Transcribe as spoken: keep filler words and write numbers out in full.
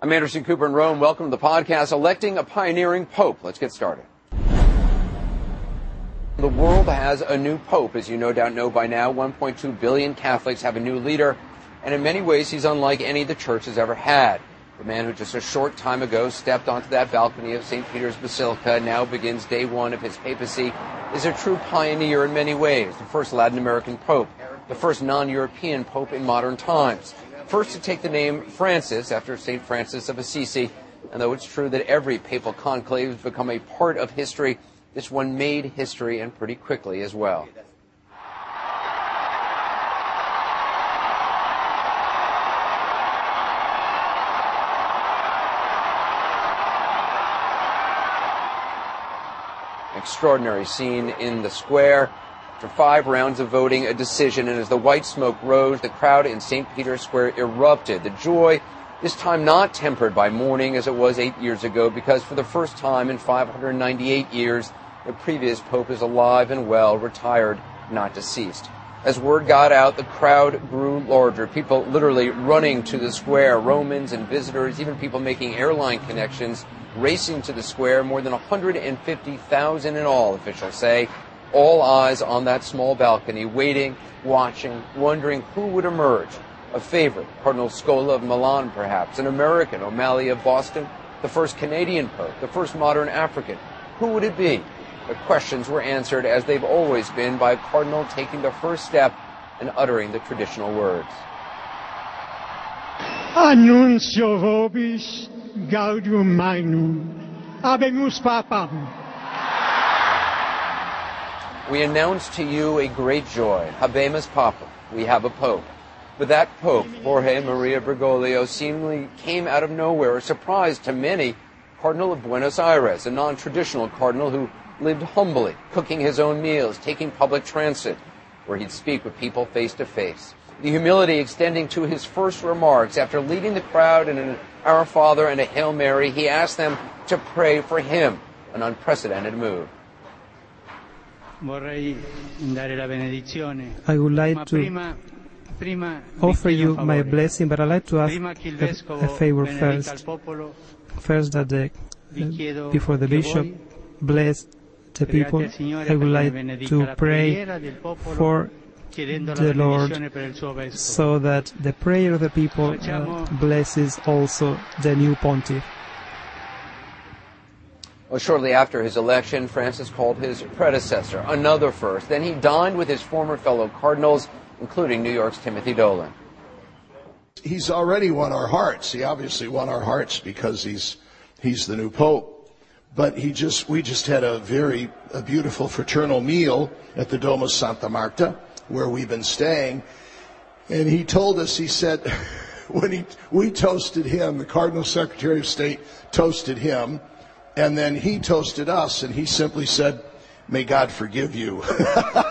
I'm Anderson Cooper in Rome. Welcome to the podcast, Electing a Pioneering Pope. Let's get started. The world has a new pope, as you no doubt know by now. one point two billion Catholics have a new leader, and in many ways he's unlike any the church has ever had. The man who just a short time ago stepped onto that balcony of Saint Peter's Basilica and now begins day one of his papacy is a true pioneer in many ways. The first Latin American pope, the first non-European pope in modern times. First to take the name Francis after Saint Francis of Assisi, and though it's true that every papal conclave has become a part of history, this one made history, and pretty quickly as well. Extraordinary scene in the square. After five rounds of voting, a decision, and as the white smoke rose, the crowd in Saint Peter's Square erupted. The joy, this time not tempered by mourning as it was eight years ago, because for the first time in five hundred ninety-eight years, the previous pope is alive and well, retired, not deceased. As word got out, the crowd grew larger, people literally running to the square, Romans and visitors, even people making airline connections, racing to the square, more than one hundred fifty thousand in all, officials say. All eyes on that small balcony, waiting, watching, wondering who would emerge. A favorite, Cardinal Scola of Milan perhaps, an American, O'Malley of Boston, the first Canadian pope, the first modern African. Who would it be? The questions were answered, as they've always been, by a cardinal taking the first step and uttering the traditional words. Annuncio vobis gaudium magnum, habemus papam. We announce to you a great joy, habemus papam, we have a pope. But that pope, Jorge Maria Bergoglio, seemingly came out of nowhere, a surprise to many. Cardinal of Buenos Aires, a non-traditional cardinal who lived humbly, cooking his own meals, taking public transit, where he'd speak with people face to face. The humility extending to his first remarks. After leading the crowd in an Our Father and a Hail Mary, he asked them to pray for him, an unprecedented move. I would like to offer you my blessing, but I'd like to ask a, a favor first. First, that the, uh, before the bishop bless the people, I would like to pray for the Lord, so that the prayer of the people uh, blesses also the new pontiff. Well, shortly after his election, Francis called his predecessor, another first. Then he dined with his former fellow cardinals, including New York's Timothy Dolan. He's already won our hearts. He obviously won our hearts because he's he's the new pope. But he just we just had a very a beautiful fraternal meal at the Domus Santa Marta, where we've been staying. And he told us, he said, when he we toasted him, the Cardinal Secretary of State toasted him, and then he toasted us, and he simply said, "May God forgive you."